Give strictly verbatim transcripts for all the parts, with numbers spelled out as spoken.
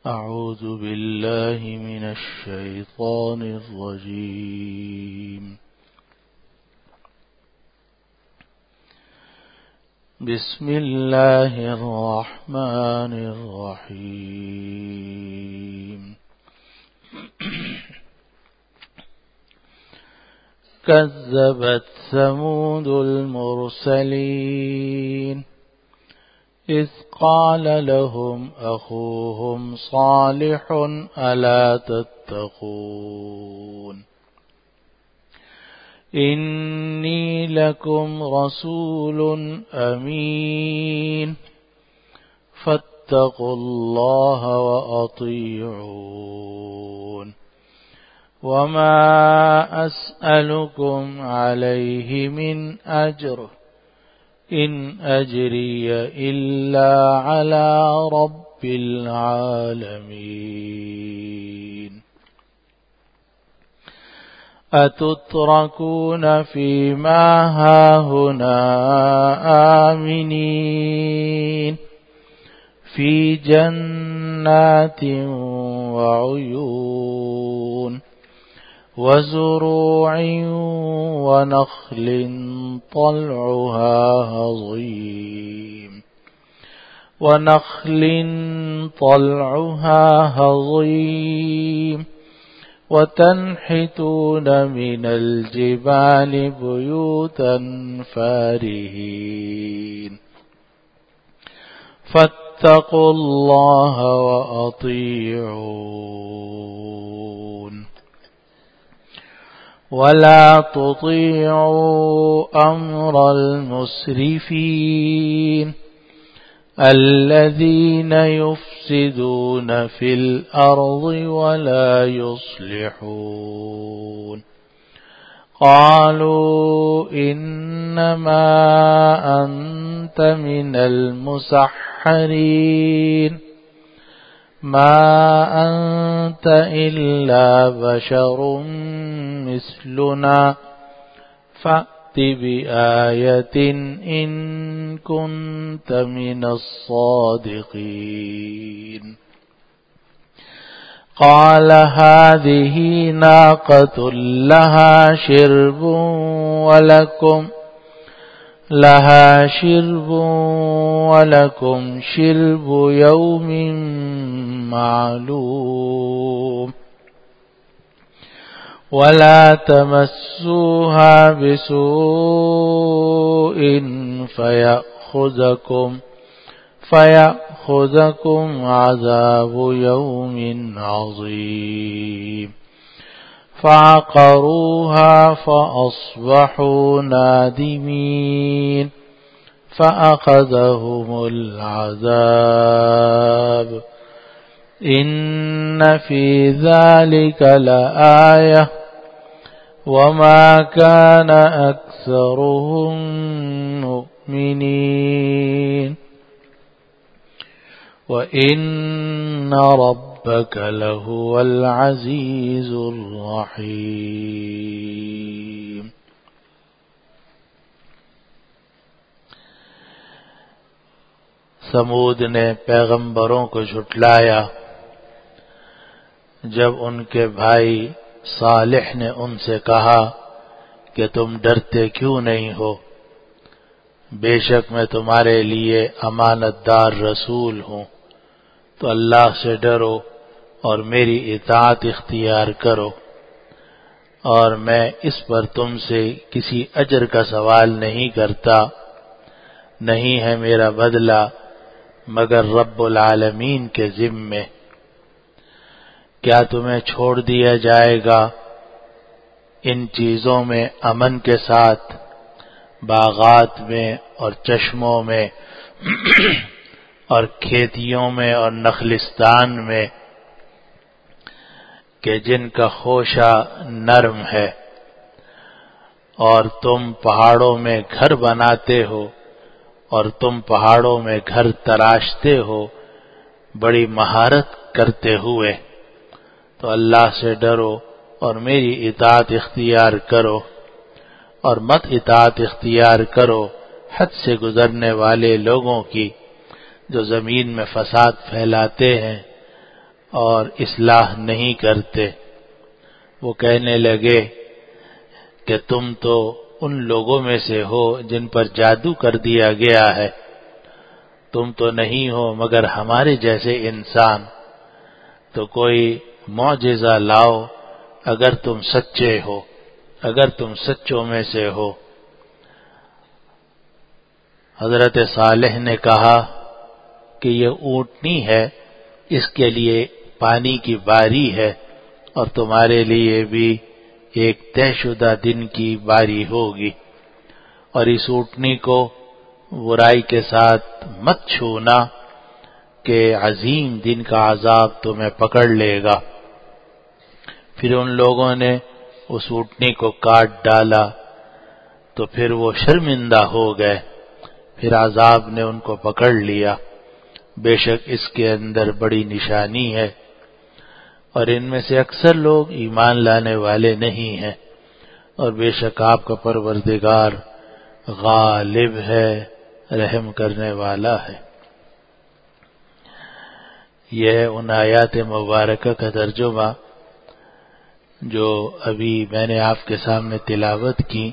أعوذ بالله من الشيطان الرجيم. بسم الله الرحمن الرحيم. كذبت ثمود المرسلين إذ قال لهم أخوهم صالح ألا تتقون إني لكم رسول أمين فاتقوا الله وأطيعون وما أسألكم عليه من أجر إن أجري إلا على رب العالمين أتتركون فيما هاهنا آمنين في جنات وعيون وزروع ونخل طلعها هضيم ونخل طلعها هضيم وتنحتون من الجبال بيوتا فارهين فاتقوا الله وأطيعون ولا تطيعوا أمر المسرفين الذين يفسدون في الأرض ولا يصلحون قالوا إنما أنت من المسحرين ما أنت إلا بشر مثلنا فأت بآية إن كنت من الصادقين قال هذه ناقة لها شرب ولكم لها شرب ولكم شرب يوم معلوم ولا تمسوها بسوء فيأخذكم فيأخذكم عذاب يوم عظيم فعقروها فأصبحوا نادمين فأخذهم العذاب إن في ذلك لآية وما كان أكثرهم مؤمنين وإن ربك لهو العزيز الرحيم. سمود نے پیغمبروں کو جھٹلایا جب ان کے بھائی صالح نے ان سے کہا کہ تم ڈرتے کیوں نہیں ہو، بے شک میں تمہارے لیے امانت دار رسول ہوں، تو اللہ سے ڈرو اور میری اطاعت اختیار کرو، اور میں اس پر تم سے کسی اجر کا سوال نہیں کرتا، نہیں ہے میرا بدلہ مگر رب العالمین کے ذمے۔ کیا تمہیں چھوڑ دیا جائے گا ان چیزوں میں امن کے ساتھ، باغات میں اور چشموں میں اور کھیتیوں میں اور نخلستان میں کہ جن کا خوشہ نرم ہے، اور تم پہاڑوں میں گھر بناتے ہو اور تم پہاڑوں میں گھر تراشتے ہو بڑی مہارت کرتے ہوئے، تو اللہ سے ڈرو اور میری اطاعت اختیار کرو، اور مت اطاعت اختیار کرو حد سے گزرنے والے لوگوں کی جو زمین میں فساد پھیلاتے ہیں اور اصلاح نہیں کرتے۔ وہ کہنے لگے کہ تم تو ان لوگوں میں سے ہو جن پر جادو کر دیا گیا ہے، تم تو نہیں ہو مگر ہمارے جیسے انسان، تو کوئی معجزہ لاؤ اگر تم سچے ہو، اگر تم سچوں میں سے ہو۔ حضرت صالح نے کہا کہ یہ اونٹنی ہے، اس کے لیے پانی کی باری ہے اور تمہارے لیے بھی ایک طے شدہ دن کی باری ہوگی، اور اس اونٹنی کو برائی کے ساتھ مت چھونا کہ عظیم دن کا عذاب تمہیں پکڑ لے گا۔ پھر ان لوگوں نے اس اونٹنی کو کاٹ ڈالا تو پھر وہ شرمندہ ہو گئے، پھر عذاب نے ان کو پکڑ لیا۔ بے شک اس کے اندر بڑی نشانی ہے، اور ان میں سے اکثر لوگ ایمان لانے والے نہیں ہیں، اور بے شک آپ کا پروردگار غالب ہے، رحم کرنے والا ہے۔ یہ ہے ان آیات مبارکہ کا ترجمہ جو ابھی میں نے آپ کے سامنے تلاوت کی،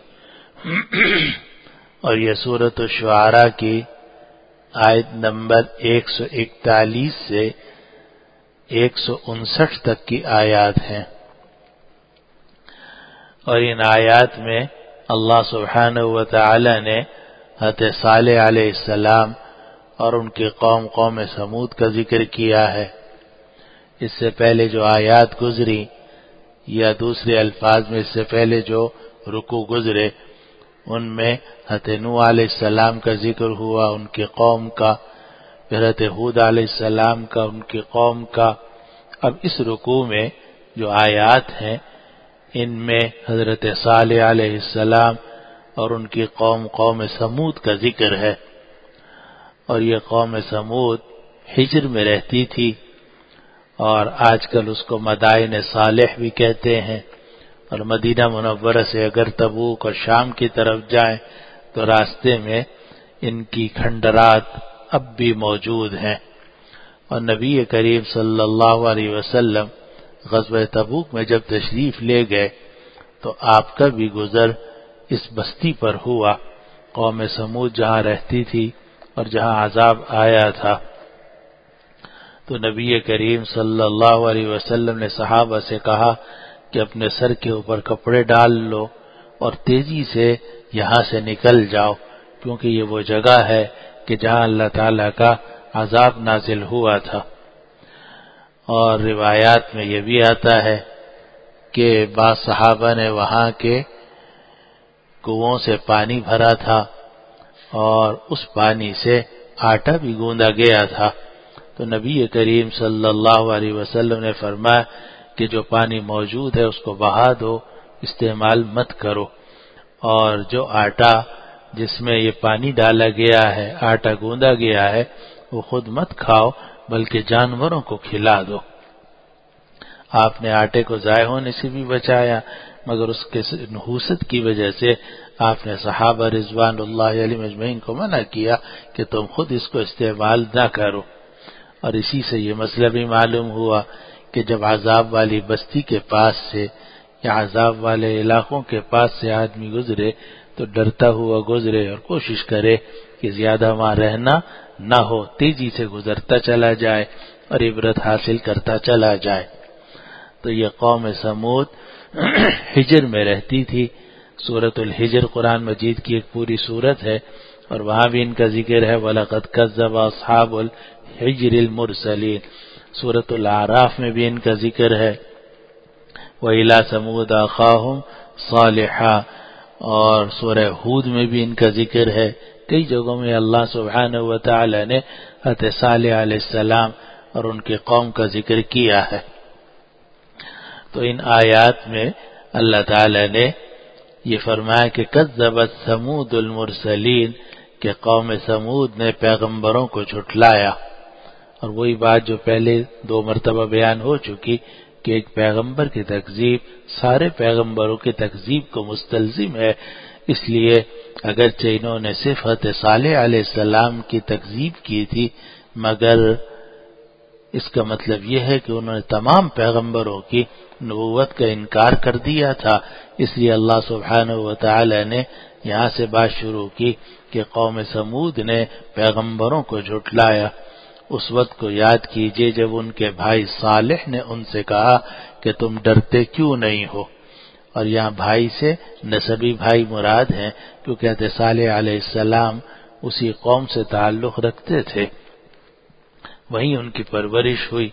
اور یہ سورۃ الشعراء کی آیت نمبر ایک سو اکتالیس سے ایک سو انسٹھ تک کی آیات ہیں۔ اور ان آیات میں اللہ سبحانہ و تعالی نے حضرت صالح علیہ السلام اور ان کی قوم قوم سمود کا ذکر کیا ہے۔ اس سے پہلے جو آیات گزری یا دوسرے الفاظ میں اس سے پہلے جو رکوع گزرے، ان میں حضرت نوح علیہ السلام کا ذکر ہوا، ان کی قوم کا، پھر حضرت ہود علیہ السلام کا، ان کی قوم کا۔ اب اس رکوع میں جو آیات ہیں ان میں حضرت صالح علیہ السلام اور ان کی قوم قوم سمود کا ذکر ہے، اور یہ قوم سمود حجر میں رہتی تھی، اور آج کل اس کو مدائن صالح بھی کہتے ہیں، اور مدینہ منورہ سے اگر تبوک اور شام کی طرف جائیں تو راستے میں ان کی کھنڈرات اب بھی موجود ہیں۔ اور نبی کریم صلی اللہ علیہ وسلم غزوہ تبوک میں جب تشریف لے گئے تو آپ کا بھی گزر اس بستی پر ہوا، قوم سمود جہاں رہتی تھی اور جہاں عذاب آیا تھا۔ تو نبی کریم صلی اللہ علیہ وسلم نے صحابہ سے کہا کہ اپنے سر کے اوپر کپڑے ڈال لو اور تیزی سے یہاں سے نکل جاؤ، کیونکہ یہ وہ جگہ ہے کہ جہاں اللہ تعالیٰ کا عذاب نازل ہوا تھا۔ اور روایات میں یہ بھی آتا ہے کہ بعض صحابہ نے وہاں کے کنووں سے پانی بھرا تھا اور اس پانی سے آٹا بھی گوندا گیا تھا، تو نبی کریم صلی اللہ علیہ وسلم نے فرمایا کہ جو پانی موجود ہے اس کو بہا دو، استعمال مت کرو، اور جو آٹا جس میں یہ پانی ڈالا گیا ہے، آٹا گوندا گیا ہے، وہ خود مت کھاؤ بلکہ جانوروں کو کھلا دو۔ آپ نے آٹے کو ضائع ہونے سے بھی بچایا، مگر اس کے نحوست کی وجہ سے آپ نے صحابہ رضوان اللہ علیہم اجمعین کو منع کیا کہ تم خود اس کو استعمال نہ کرو۔ اور اسی سے یہ مسئلہ بھی معلوم ہوا کہ جب عذاب والی بستی کے پاس سے یا عذاب والے علاقوں کے پاس سے آدمی گزرے تو ڈرتا ہوا گزرے اور کوشش کرے کہ زیادہ وہاں رہنا نہ ہو، تیزی سے گزرتا چلا جائے اور عبرت حاصل کرتا چلا جائے۔ تو یہ قوم سمود حجر میں رہتی تھی۔ سورۃ الحجر قرآن مجید کی ایک پوری سورت ہے، اور وہاں بھی ان کا ذکر ہے، وَلَقَدْ كَذَّبَ أَصْحَابُ الْحِجْرِ الْمُرْسَلِينَ۔ سورۃ الاعراف میں بھی ان کا ذکر ہے، وَإِلَى ثَمُودَ أَخَاهُمْ صَالِحًا، اور سورہ ہود میں بھی ان کا ذکر ہے۔ کئی جگہوں میں اللہ سبحانہ و تعالی نے حضرت صالح علیہ السلام اور ان کی قوم کا ذکر کیا ہے۔ تو ان آیات میں اللہ تعالی نے یہ فرمایا کہ کذبت ثمود المرسلین، کہ قوم سمود نے پیغمبروں کو جھٹلایا، اور وہی بات جو پہلے دو مرتبہ بیان ہو چکی کہ ایک پیغمبر کی تکذیب سارے پیغمبروں کی تکذیب کو مستلزم ہے، اس لیے اگرچہ انہوں نے صرف حضرت صالح علیہ السلام کی تکذیب کی تھی، مگر اس کا مطلب یہ ہے کہ انہوں نے تمام پیغمبروں کی نبوت کا انکار کر دیا تھا، اس لیے اللہ سبحانہ و تعالی نے یہاں سے بات شروع کی کہ قوم سمود نے پیغمبروں کو جھٹلایا۔ اس وقت کو یاد کیجئے جب ان کے بھائی صالح نے ان سے کہا کہ تم ڈرتے کیوں نہیں ہو، اور یہاں بھائی سے نسبی بھائی مراد ہیں کیونکہ حضرت صالح علیہ السلام اسی قوم سے تعلق رکھتے تھے، وہیں ان کی پرورش ہوئی۔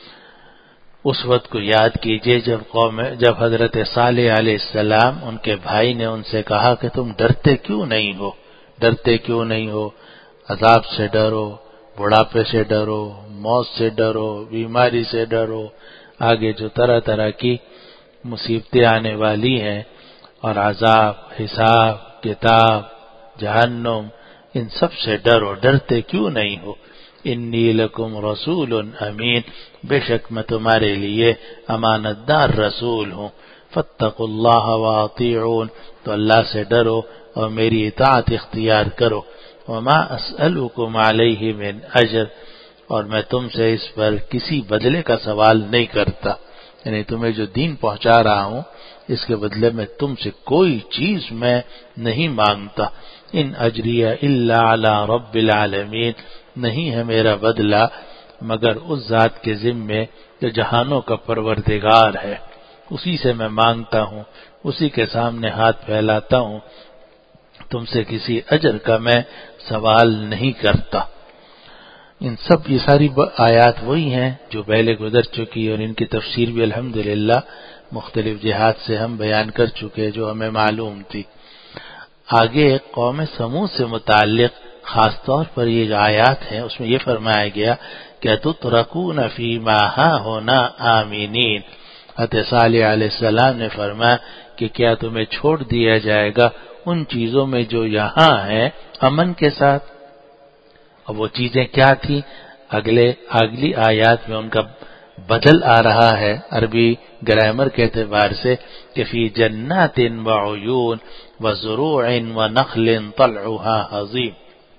اس وقت کو یاد کیجئے جب قوم جب حضرت صالح علیہ السلام ان کے بھائی نے ان سے کہا کہ تم ڈرتے کیوں نہیں ہو، ڈرتے کیوں نہیں ہو، عذاب سے ڈرو، بڑھاپے سے ڈرو، موت سے ڈرو، بیماری سے ڈرو، آگے جو طرح طرح کی مصیبتیں آنے والی ہیں، اور عذاب، حساب، کتاب، جہنم، ان سب سے ڈرو، ڈرتے کیوں نہیں ہو۔ انی لکم رسول امین، بے شک میں تمہارے لیے امانت دار رسول ہوں، فاتقوا اللہ واطیعون، تو اللہ سے ڈرو اور میری اطاعت اختیار کرو۔ وما اسألکم علیہ من اجر، اور میں تم سے اس پر کسی بدلے کا سوال نہیں کرتا، یعنی تمہیں جو دین پہنچا رہا ہوں اس کے بدلے میں تم سے کوئی چیز میں نہیں مانگتا۔ ان اجری الا علی رب العالمین، نہیں ہے میرا بدلہ مگر اس ذات کے ذمے جو جہانوں کا پروردگار ہے، اسی سے میں مانگتا ہوں، اسی کے سامنے ہاتھ پھیلاتا ہوں، تم سے کسی اجر کا میں سوال نہیں کرتا۔ ان سب یہ ساری آیات وہی ہیں جو پہلے گزر چکی، اور ان کی تفسیر بھی الحمدللہ مختلف جہات سے ہم بیان کر چکے جو ہمیں معلوم تھی۔ آگے قوم سمود سے متعلق خاص طور پر یہ جو آیات ہیں اس میں یہ فرمایا گیا کہ تترکون فیما ہاہنا آمینین، حضرت صالح علیہ السلام نے فرمایا کہ کیا تمہیں چھوڑ دیا جائے گا ان چیزوں میں جو یہاں ہیں امن کے ساتھ۔ اور وہ چیزیں کیا تھی، اگلے اگلی آیات میں ان کا بدل آ رہا ہے عربی گرامر کے اعتبار سے کہ فی جنات وعیون وزروع ونخل طلعها ہضیم،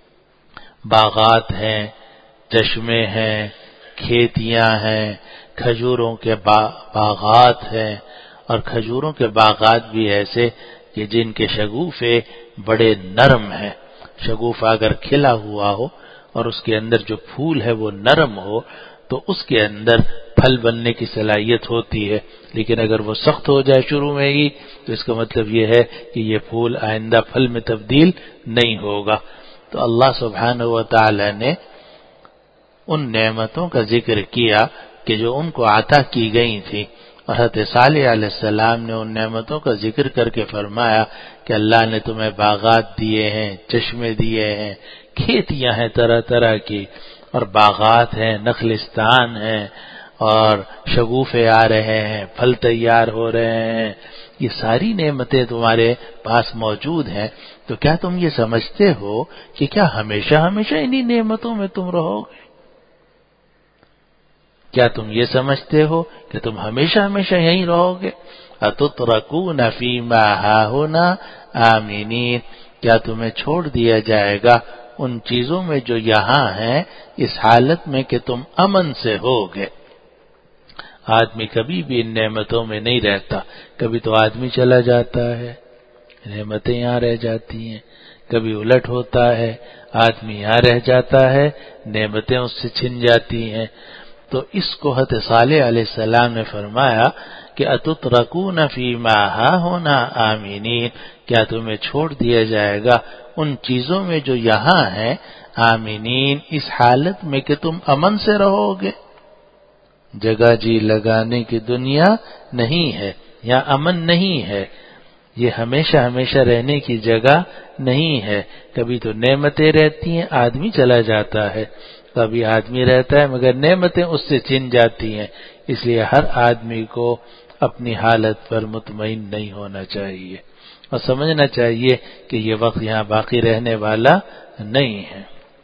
باغات ہیں، چشمے ہیں، کھیتیاں ہیں، کھجوروں کے باغات ہیں، اور کھجوروں کے باغات بھی ایسے کہ جن کے شگوفے بڑے نرم ہیں۔ شگوفہ اگر کھلا ہوا ہو اور اس کے اندر جو پھول ہے وہ نرم ہو تو اس کے اندر پھل بننے کی صلاحیت ہوتی ہے، لیکن اگر وہ سخت ہو جائے شروع میں ہی تو اس کا مطلب یہ ہے کہ یہ پھول آئندہ پھل میں تبدیل نہیں ہوگا۔ تو اللہ سبحانہ و تعالی نے ان نعمتوں کا ذکر کیا کہ جو ان کو عطا کی گئی تھی، اور حضرت صالح علیہ السلام نے ان نعمتوں کا ذکر کر کے فرمایا کہ اللہ نے تمہیں باغات دیے ہیں، چشمے دیے ہیں، کھیتیاں ہیں طرح طرح کی، اور باغات ہیں، نخلستان ہیں، اور شگوفے آ رہے ہیں، پھل تیار ہو رہے ہیں، یہ ساری نعمتیں تمہارے پاس موجود ہیں، تو کیا تم یہ سمجھتے ہو کہ کیا ہمیشہ ہمیشہ انہی نعمتوں میں تم رہو گے؟ کیا تم یہ سمجھتے ہو کہ تم ہمیشہ ہمیشہ یہیں رہو گے؟ اتترکون فیما ہاہنا آمینین، کیا تمہیں چھوڑ دیا جائے گا ان چیزوں میں جو یہاں ہیں اس حالت میں کہ تم امن سے ہوگے۔ آدمی کبھی بھی ان نعمتوں میں نہیں رہتا، کبھی تو آدمی چلا جاتا ہے، نعمتیں یہاں رہ جاتی ہیں، کبھی الٹ ہوتا ہے، آدمی یہاں رہ جاتا ہے، نعمتیں اس سے چھن جاتی ہیں۔ تو اس کو حضرت صالح علیہ السلام نے فرمایا کہ اتترکون فیما ہاہنا آمینین، کیا تمہیں چھوڑ دیا جائے گا ان چیزوں میں جو یہاں ہیں آمینین، اس حالت میں کہ تم امن سے رہو گے۔ جگہ جی لگانے کی دنیا نہیں ہے، یہاں امن نہیں ہے، یہ ہمیشہ ہمیشہ رہنے کی جگہ نہیں ہے، کبھی تو نعمتیں رہتی ہیں، آدمی چلا جاتا ہے، کبھی آدمی رہتا ہے مگر نعمتیں اس سے چھن جاتی ہیں، اس لیے ہر آدمی کو اپنی حالت پر مطمئن نہیں ہونا چاہیے اور سمجھنا چاہیے کہ یہ وقت یہاں باقی رہنے والا نہیں ہے۔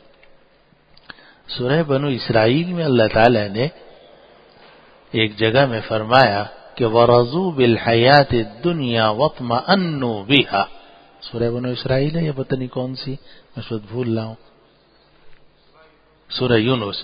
سورہ بنو اسرائیل میں اللہ تعالی نے ایک جگہ میں فرمایا کہ وَرَضُوا بِالْحَيَاةِ الدُّنْيَا وَاطْمَأَنُّوا بِهَا، سورہ بنو اسرائیل ہے یا پتہ نہیں کون سی، میں شاید بھول رہا ہوں، سورہ یونس۔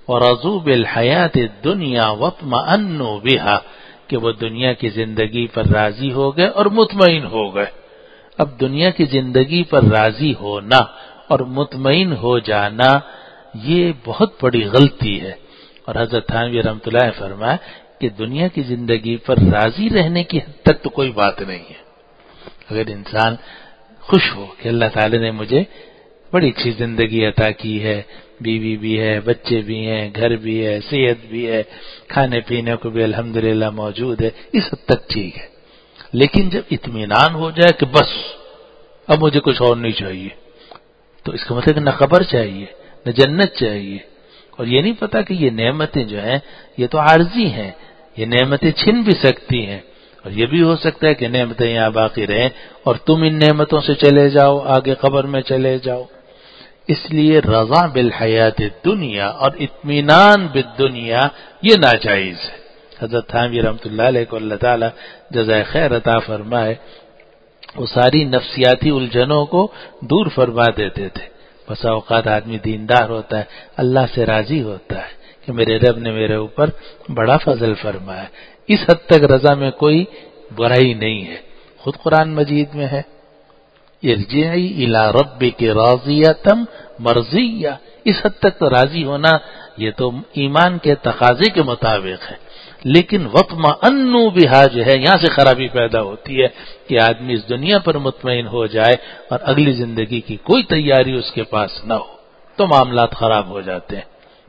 ورضوا بالحیات الدنیا واطمأنوا بها، کہ وہ دنیا کی زندگی پر راضی ہو گئے اور مطمئن ہو گئے۔ اب دنیا کی زندگی پر راضی ہونا اور مطمئن ہو جانا یہ بہت بڑی غلطی ہے، اور حضرت تھانوی رحمۃ اللہ نے فرمایا کہ دنیا کی زندگی پر راضی رہنے کی حد تک تو کوئی بات نہیں ہے۔ اگر انسان خوش ہو کہ اللہ تعالی نے مجھے بڑی اچھی زندگی عطا کی ہے، بیوی بھی ہے، بچے بھی ہیں، گھر بھی ہے، صحت بھی ہے، کھانے پینے کو بھی الحمدللہ موجود ہے، اس حد تک ٹھیک ہے۔ لیکن جب اطمینان ہو جائے کہ بس اب مجھے کچھ اور نہیں چاہیے، تو اس کا مطلب نہ قبر چاہیے نہ جنت چاہیے، اور یہ نہیں پتا کہ یہ نعمتیں جو ہیں یہ تو عارضی ہیں، یہ نعمتیں چھن بھی سکتی ہیں، اور یہ بھی ہو سکتا ہے کہ نعمتیں یہاں باقی رہیں اور تم ان نعمتوں سے چلے جاؤ، آگے قبر میں چلے جاؤ۔ اس لیے رضا بالحیات الدنیا اور اطمینان بالدنیا یہ ناجائز ہے۔ حضرت تھانوی رحمۃ اللہ علیہ کو اللہ تعالی جزائے خیر عطا فرمائے، وہ ساری نفسیاتی الجھنوں کو دور فرما دیتے تھے۔ بسا اوقات آدمی دیندار ہوتا ہے، اللہ سے راضی ہوتا ہے کہ میرے رب نے میرے اوپر بڑا فضل فرمایا، اس حد تک رضا میں کوئی برائی نہیں ہے۔ خود قرآن مجید میں ہے ارجعی الی ربک راضیۃ مرضیہ، اس حد تک تو راضی ہونا یہ تو ایمان کے تقاضے کے مطابق ہے، لیکن واطمأنوا بہا جو ہے یہاں سے خرابی پیدا ہوتی ہے کہ آدمی اس دنیا پر مطمئن ہو جائے اور اگلی زندگی کی کوئی تیاری اس کے پاس نہ ہو، تو معاملات خراب ہو جاتے ہیں۔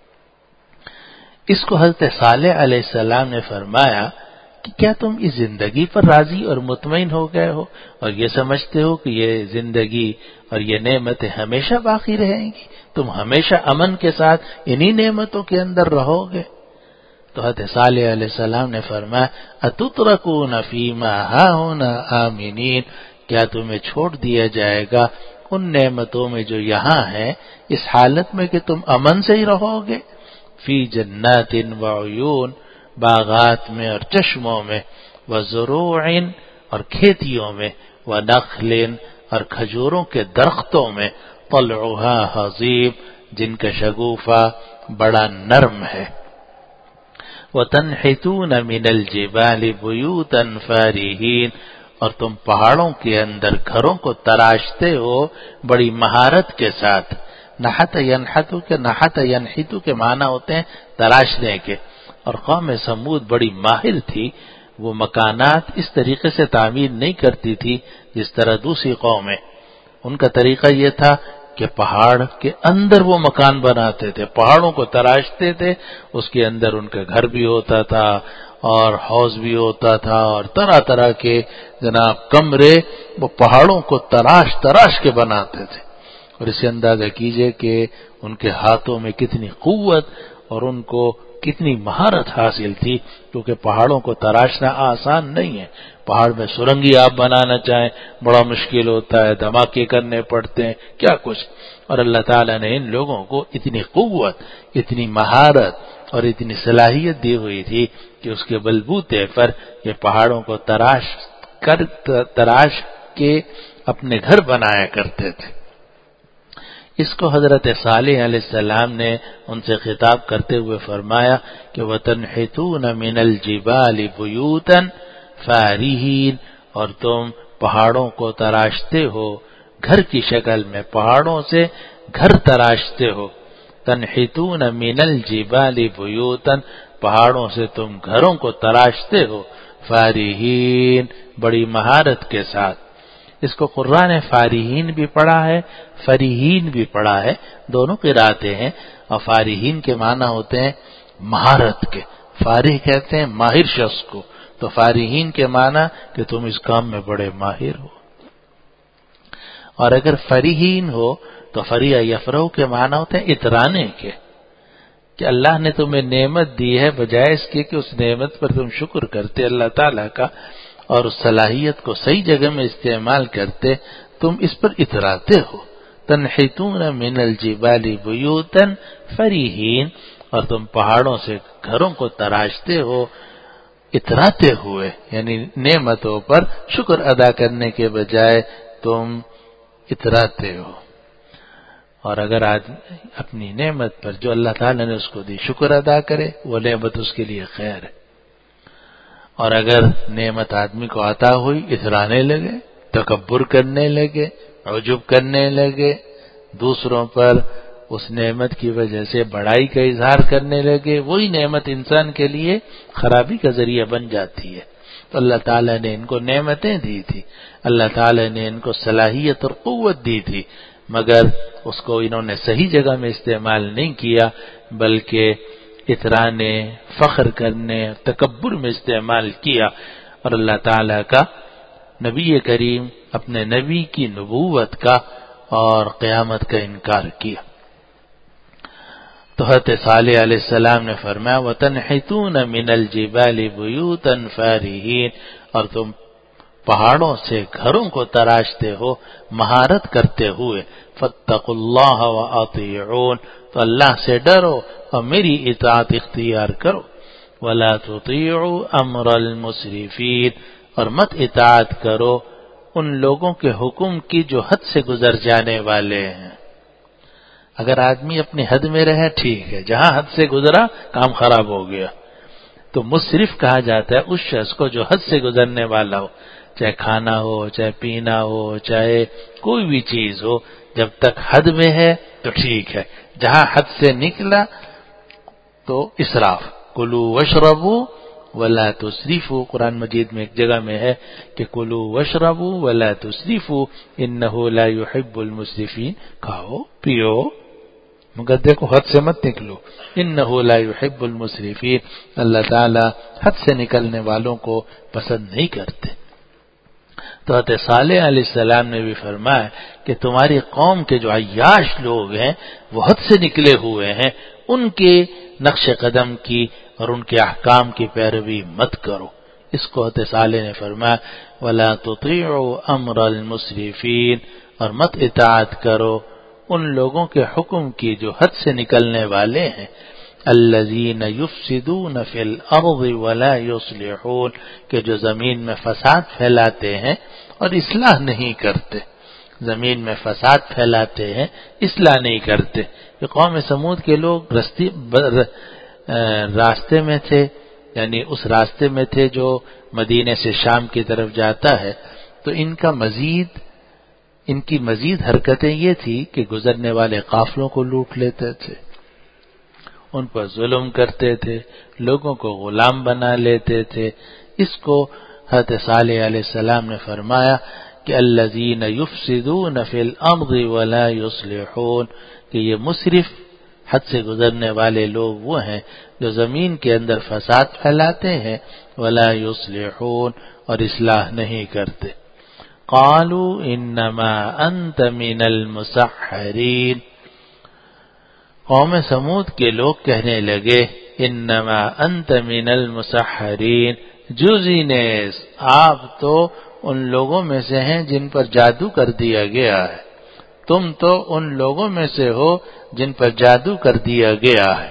اس کو حضرت صالح علیہ السلام نے فرمایا کہ کیا تم اس زندگی پر راضی اور مطمئن ہو گئے ہو اور یہ سمجھتے ہو کہ یہ زندگی اور یہ نعمتیں ہمیشہ باقی رہیں گی، تم ہمیشہ امن کے ساتھ انہی نعمتوں کے اندر رہو گے؟ تو حضرت صالح علیہ السلام نے فرمایا اتترکون فیما ہاہنا آمنین، کیا تمہیں چھوڑ دیا جائے گا ان نعمتوں میں جو یہاں ہیں اس حالت میں کہ تم امن سے ہی رہو گے؟ فی جنات وعیون، باغات میں اور چشموں میں، وزروع اور کھیتیوں میں، ونخل اور کھجوروں کے درختوں میں، طلعها حضیم جن کا شگوفہ بڑا نرم ہے، وتنحتون من الجبال بیوتا فارہین، اور تم پہاڑوں کے اندر گھروں کو تراشتے ہو بڑی مہارت کے ساتھ۔ نحت ینحتو کے نحت ینحتو کے معنی ہوتے ہیں تراشنے کے، اور قوم سمود بڑی ماہر تھی، وہ مکانات اس طریقے سے تعمیر نہیں کرتی تھی جس طرح دوسری قومیں، ان کا طریقہ یہ تھا کہ پہاڑ کے اندر وہ مکان بناتے تھے، پہاڑوں کو تراشتے تھے، اس کے اندر ان کا گھر بھی ہوتا تھا اور حوض بھی ہوتا تھا اور طرح طرح کے جناب کمرے وہ پہاڑوں کو تراش تراش کے بناتے تھے، اور اسے اندازہ کیجئے کہ ان کے ہاتھوں میں کتنی قوت اور ان کو کتنی مہارت حاصل تھی، کیونکہ پہاڑوں کو تراشنا آسان نہیں ہے۔ پہاڑ میں سرنگی آپ بنانا چاہیں بڑا مشکل ہوتا ہے، دھماکے کرنے پڑتے ہیں، کیا کچھ، اور اللہ تعالیٰ نے ان لوگوں کو اتنی قوت، اتنی مہارت اور اتنی صلاحیت دی ہوئی تھی کہ اس کے بلبوتے پر یہ پہاڑوں کو تراش کر تراش کے اپنے گھر بنایا کرتے تھے۔ اس کو حضرت صالح علیہ السلام نے ان سے خطاب کرتے ہوئے فرمایا کہ وَتَنْحِتُونَ مِنَ الْجِبَالِ بُيُوتًا فَارِهِينَ، اور تم پہاڑوں کو تراشتے ہو گھر کی شکل میں، پہاڑوں سے گھر تراشتے ہو۔ تَنْحِتُونَ مِنَ الْجِبَالِ بُيُوتًا، پہاڑوں سے تم گھروں کو تراشتے ہو، فَارِهِينَ بڑی مہارت کے ساتھ۔ اس کو قرآن نے فارہین بھی پڑھا ہے، فریہین بھی پڑھا ہے، دونوں قراتیں ہیں، اور فارہین کے معنی ہوتے ہیں مہارت کے، فارح کہتے ہیں ماہر شخص کو، تو فارہین کے معنی کہ تم اس کام میں بڑے ماہر ہو۔ اور اگر فریہین ہو تو فریح یفرح کے معنی ہوتے ہیں اترانے کے، کہ اللہ نے تمہیں نعمت دی ہے، بجائے اس کے کہ اس نعمت پر تم شکر کرتے اللہ تعالیٰ کا اور اس صلاحیت کو صحیح جگہ میں استعمال کرتے، تم اس پر اتراتے ہو۔ تنحتون من الجبال بیوتا فریہین، اور تم پہاڑوں سے گھروں کو تراشتے ہو اتراتے ہوئے، یعنی نعمتوں پر شکر ادا کرنے کے بجائے تم اتراتے ہو۔ اور اگر آدمی اپنی نعمت پر جو اللہ تعالیٰ نے اس کو دی شکر ادا کرے وہ نعمت اس کے لیے خیر ہے، اور اگر نعمت آدمی کو عطا ہوئی اترانے لگے، تکبر کرنے لگے، عجب کرنے لگے، دوسروں پر اس نعمت کی وجہ سے بڑائی کا اظہار کرنے لگے، وہی نعمت انسان کے لیے خرابی کا ذریعہ بن جاتی ہے۔ تو اللہ تعالیٰ نے ان کو نعمتیں دی تھی، اللہ تعالیٰ نے ان کو صلاحیت اور قوت دی تھی، مگر اس کو انہوں نے صحیح جگہ میں استعمال نہیں کیا، بلکہ اترانے، فخر کرنے، تکبر میں استعمال کیا، اور اللہ تعالیٰ کا، نبی کریم اپنے نبی کی نبوت کا اور قیامت کا انکار کیا۔ تو حضرت صالح علیہ السلام نے فرمایا وَتَنْحِتُونَ مِنَ الْجِبَالِ بُيُوتًا فَارِهِينَ، اور تم پہاڑوں سے گھروں کو تراشتے ہو مہارت کرتے ہوئے، فَاتَّقُوا اللَّهَ وَأَطِيعُونَ، تو اللہ سے ڈرو اور میری اطاعت اختیار کرو، وَلَا تُطِيعُوا أَمْرَ الْمُسْرِفِينَ، اور مت اطاعت کرو ان لوگوں کے حکم کی جو حد سے گزر جانے والے ہیں۔ اگر آدمی اپنی حد میں رہے ٹھیک ہے، جہاں حد سے گزرا کام خراب ہو گیا۔ تو مسرف کہا جاتا ہے اس شخص کو جو حد سے گزرنے والا ہو، چاہے کھانا ہو، چاہے پینا ہو، چاہے کوئی بھی چیز ہو، جب تک حد میں ہے تو ٹھیک ہے، جہاں حد سے نکلا تو اسراف۔ کلوا واشربوا ولا تسرفوا، قرآن مجید میں ایک جگہ میں ہے کہ کلوا واشربوا ولا تسرفوا انہ لا يحب المسرفین، کھاؤ پیو مگر دیکھو حد سے مت نکلو، انہ لا يحب المسرفین، اللہ تعالی حد سے نکلنے والوں کو پسند نہیں کرتے۔ تو حضرت صالح علیہ السلام نے بھی فرمایا کہ تمہاری قوم کے جو عیاش لوگ ہیں وہ حد سے نکلے ہوئے ہیں، ان کے نقش قدم کی اور ان کے احکام کی پیروی مت کرو۔ اس کو حضرت صالح نے فرمایا وَلَا تُطِيعُوا أَمْرَ الْمُسْرِفِينَ، اور مت اطاعت کرو ان لوگوں کے حکم کی جو حد سے نکلنے والے ہیں، الَّذِينَ يُفْسِدُونَ فِي الْأَرْضِ وَلَا يُصْلِحُونَ، کہ جو زمین میں فساد پھیلاتے ہیں اور اصلاح نہیں کرتے، زمین میں فساد پھیلاتے ہیں اصلاح نہیں کرتے۔ یہ قوم سمود کے لوگ رستے راستے میں تھے، یعنی اس راستے میں تھے جو مدینے سے شام کی طرف جاتا ہے، تو ان کا مزید ان کی مزید حرکتیں یہ تھی کہ گزرنے والے قافلوں کو لوٹ لیتے تھے، ان پر ظلم کرتے تھے، لوگوں کو غلام بنا لیتے تھے۔ اس کو حضرت صالح علیہ السلام نے فرمایا کہ الذین یفسدون فی الارض ولا یصلحون، کہ یہ مسرف حد سے گزرنے والے لوگ وہ ہیں جو زمین کے اندر فساد پھیلاتے ہیں، ولا یصلحون، اور اصلاح نہیں کرتے۔ قالوا انما انت من المسحرین، قوم سمود کے لوگ کہنے لگے انما انت من المسحرین، جوزینس، آپ تو ان لوگوں میں سے ہیں جن پر جادو کر دیا گیا ہے، تم تو ان لوگوں میں سے ہو جن پر جادو کر دیا گیا ہے۔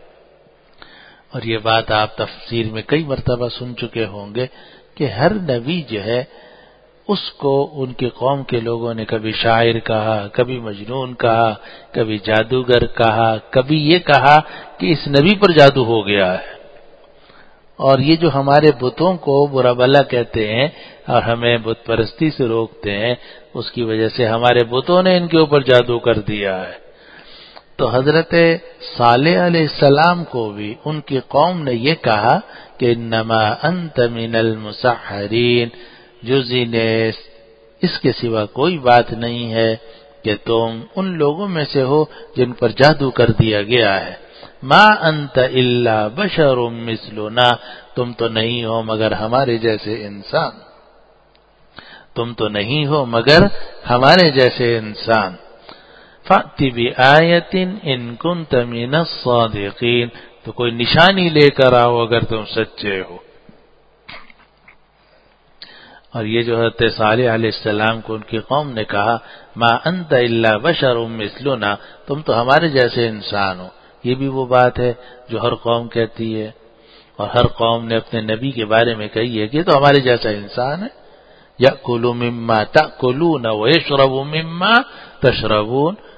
اور یہ بات آپ تفسیر میں کئی مرتبہ سن چکے ہوں گے کہ ہر نبی جو ہے اس کو ان کی قوم کے لوگوں نے کبھی شاعر کہا، کبھی مجنون کہا، کبھی جادوگر کہا، کبھی یہ کہا کہ اس نبی پر جادو ہو گیا ہے۔ اور یہ جو ہمارے بتوں کو برا بلا کہتے ہیں اور ہمیں بت پرستی سے روکتے ہیں، اس کی وجہ سے ہمارے بتوں نے ان کے اوپر جادو کر دیا ہے۔ تو حضرت صالح علیہ السلام کو بھی ان کی قوم نے یہ کہا کہ انما انت من المسحرین، جزینس، اس کے سوا کوئی بات نہیں ہے کہ تم ان لوگوں میں سے ہو جن پر جادو کر دیا گیا ہے۔ ما انت الا بشر مثلنا، تم تو نہیں ہو مگر ہمارے جیسے انسان، تم تو نہیں ہو مگر ہمارے جیسے انسان۔ فَأْتِ بِآیَةٍ إِن كُنتَ مِنَ الصَّادِقِینَ، تو کوئی نشانی لے کر آؤ اگر تم سچے ہو۔ اور یہ جو حضرت صالح علیہ السلام کو ان کی قوم نے کہا ما انت الا بشر مثلنا، تم تو ہمارے جیسے انسان ہو، یہ بھی وہ بات ہے جو ہر قوم کہتی ہے، اور ہر قوم نے اپنے نبی کے بارے میں کہی ہے کہ تو ہمارے جیسا انسان ہے۔ یأکل مما تأکلون ویشرب مما تشربون،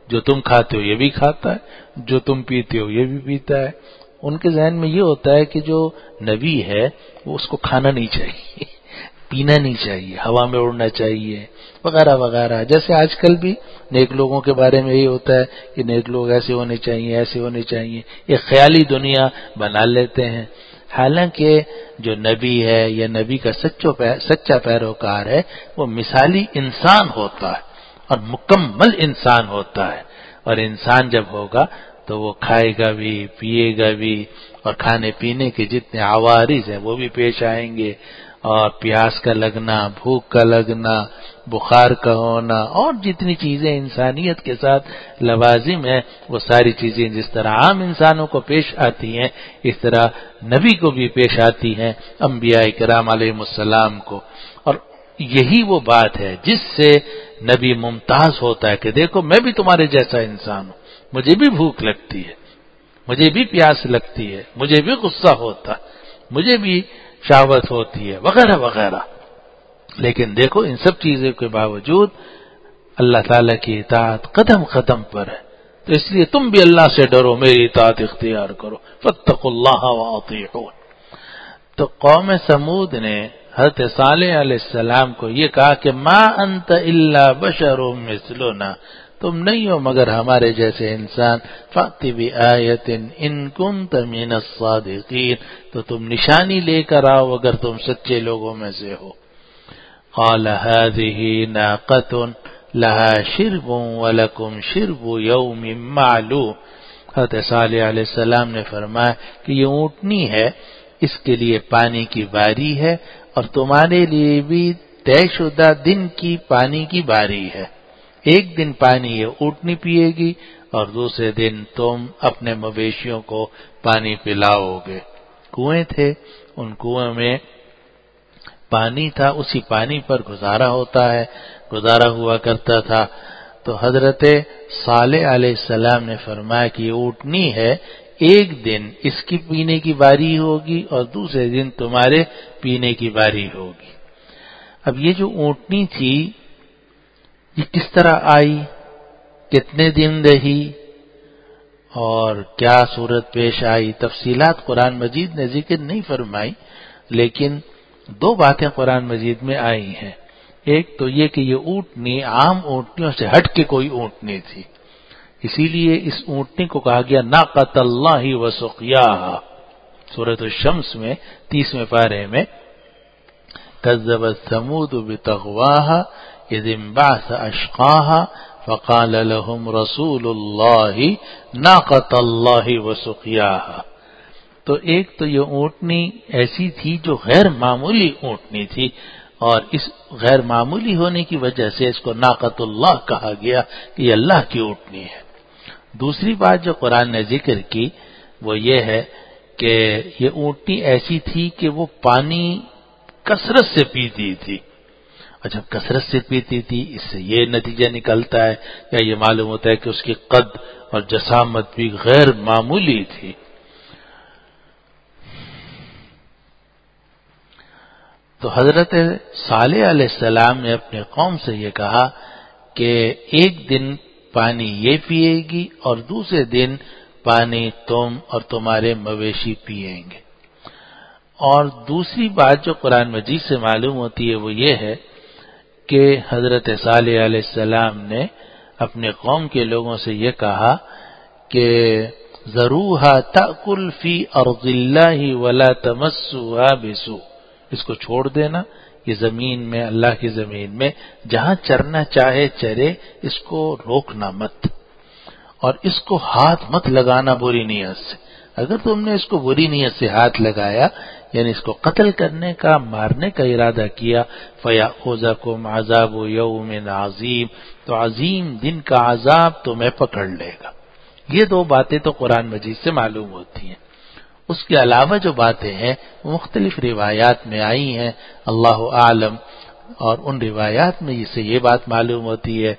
جو تم کھاتے ہو یہ بھی کھاتا ہے، جو تم پیتے ہو یہ بھی پیتا ہے۔ ان کے ذہن میں یہ ہوتا ہے کہ جو نبی ہے وہ اس کو کھانا نہیں چاہیے، پینا نہیں چاہیے، ہوا میں اڑنا چاہیے وغیرہ وغیرہ۔ جیسے آج کل بھی نیک لوگوں کے بارے میں یہی ہوتا ہے کہ نیک لوگ ایسے ہونے چاہیے، ایسے ہونے چاہیے، ایک خیالی دنیا بنا لیتے ہیں۔ حالانکہ جو نبی ہے یا نبی کا سچا پیروکار ہے وہ مثالی انسان ہوتا ہے اور مکمل انسان ہوتا ہے، اور انسان جب ہوگا تو وہ کھائے گا بھی، پیے گا بھی، اور کھانے پینے کے جتنے عوارض ہیں وہ بھی پیش آئیں گے، اور پیاس کا لگنا، بھوک کا لگنا، بخار کا ہونا، اور جتنی چیزیں انسانیت کے ساتھ لوازم ہیں وہ ساری چیزیں جس طرح عام انسانوں کو پیش آتی ہیں اس طرح نبی کو بھی پیش آتی ہیں، انبیاء کرام علیہ السلام کو۔ اور یہی وہ بات ہے جس سے نبی ممتاز ہوتا ہے کہ دیکھو میں بھی تمہارے جیسا انسان ہوں، مجھے بھی بھوک لگتی ہے، مجھے بھی پیاس لگتی ہے، مجھے بھی غصہ ہوتا، مجھے بھی شہوت ہوتی ہے وغیرہ وغیرہ، لیکن دیکھو ان سب چیزوں کے باوجود اللہ تعالیٰ کی اطاعت قدم قدم پر ہے، تو اس لیے تم بھی اللہ سے ڈرو، میری اطاعت اختیار کرو، فاتقوا اللہ واطیعون۔ تو قوم سمود نے حضرت صالح علیہ السلام کو یہ کہا کہ ما انت الا بشر مثلنا، تم نہیں ہو مگر ہمارے جیسے انسان، فأت بآیۃ ان کنت من الصادقین، تو تم نشانی لے کر آؤ اگر تم سچے لوگوں میں سے ہو۔ قال هذه ناقة لها شرب ولكم شرب يوم معلوم، حضرت صالح علیہ السلام نے فرمایا کہ یہ اونٹنی ہے، اس کے لیے پانی کی باری ہے اور تمہارے لیے بھی طے شدہ دن کی پانی کی باری ہے، ایک دن پانی یہ اونٹنی پیے گی اور دوسرے دن تم اپنے مویشیوں کو پانی پلاؤ گے۔ کنویں تھے، ان کنویں میں پانی تھا، اسی پانی پر گزارا ہوتا ہے، گزارا ہوا کرتا تھا۔ تو حضرت صالح علیہ السلام نے فرمایا کہ یہ اونٹنی ہے، ایک دن اس کی پینے کی باری ہوگی اور دوسرے دن تمہارے پینے کی باری ہوگی۔ اب یہ جو اونٹنی تھی یہ کس طرح آئی، کتنے دن رہی اور کیا صورت پیش آئی، تفصیلات قرآن مجید نے ذکر نہیں فرمائی، لیکن دو باتیں قرآن مجید میں آئی ہیں۔ ایک تو یہ کہ یہ اونٹنی عام اونٹنیوں سے ہٹ کے کوئی اونٹنی تھی، اسی لیے اس اونٹنی کو کہا گیا ناقۃ اللہ وسقیاھا، سورۃ الشمس میں تیسویں پارے میں، کذبت ثمود بطغواھا اذ انبعث اشقاھا فقال لهم رسول اللہ ناقۃ اللہ وسقیاھا۔ تو ایک تو یہ اونٹنی ایسی تھی جو غیر معمولی اونٹنی تھی، اور اس غیر معمولی ہونے کی وجہ سے اس کو ناقۃ اللہ کہا گیا کہ یہ اللہ کی اونٹنی ہے۔ دوسری بات جو قرآن نے ذکر کی وہ یہ ہے کہ یہ اونٹنی ایسی تھی کہ وہ پانی کثرت سے پیتی تھی، اور جب کثرت سے پیتی تھی اس سے یہ نتیجہ نکلتا ہے یا یہ معلوم ہوتا ہے کہ اس کی قد اور جسامت بھی غیر معمولی تھی۔ تو حضرت صالح علیہ السلام نے اپنے قوم سے یہ کہا کہ ایک دن پانی یہ پیے گی اور دوسرے دن پانی تم اور تمہارے مویشی پیئیں گے۔ اور دوسری بات جو قرآن مجید سے معلوم ہوتی ہے وہ یہ ہے کہ حضرت صالح علیہ السلام نے اپنے قوم کے لوگوں سے یہ کہا کہ ذروھا تأکل فی ارض اللہ ولا تمسوھا بسوء، اس کو چھوڑ دینا، یہ زمین میں اللہ کی زمین میں جہاں چرنا چاہے چرے، اس کو روکنا مت، اور اس کو ہاتھ مت لگانا بری نیت سے، اگر تم نے اس کو بری نیت سے ہاتھ لگایا یعنی اس کو قتل کرنے کا، مارنے کا ارادہ کیا، فَيَأْخُذَكُمْ عَذَابُ يَوْمٍ عَظِيمٍ، تو عظیم دن کا عذاب تمہیں پکڑ لے گا۔ یہ دو باتیں تو قرآن مجید سے معلوم ہوتی ہیں۔ اس کے علاوہ جو باتیں ہیں وہ مختلف روایات میں آئی ہیں، اللہ اعلم، اور ان روایات میں اس سے یہ بات معلوم ہوتی ہے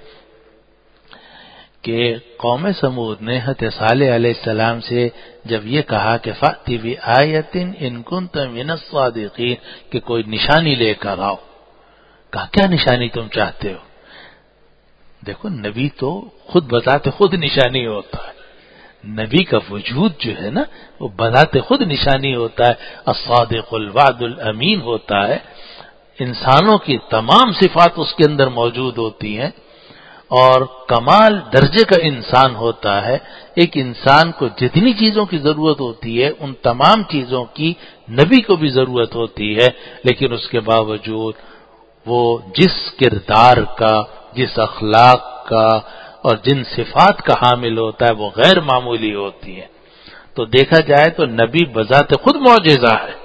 کہ قوم سمود نے حضرت صالح علیہ السلام سے جب یہ کہا کہ فأت بآیۃ ان کنت من الصادقین، کہ کوئی نشانی لے کر آؤ، کہا کیا نشانی تم چاہتے ہو؟ دیکھو نبی تو خود بذات خود نشانی ہوتا ہے، نبی کا وجود جو ہے نا وہ بذات خود نشانی ہوتا ہے، الصادق الوعد الامین ہوتا ہے، انسانوں کی تمام صفات اس کے اندر موجود ہوتی ہیں، اور کمال درجے کا انسان ہوتا ہے۔ ایک انسان کو جتنی چیزوں کی ضرورت ہوتی ہے ان تمام چیزوں کی نبی کو بھی ضرورت ہوتی ہے، لیکن اس کے باوجود وہ جس کردار کا، جس اخلاق کا اور جن صفات کا حامل ہوتا ہے وہ غیر معمولی ہوتی ہے۔ تو دیکھا جائے تو نبی بذات خود معجزہ ہے،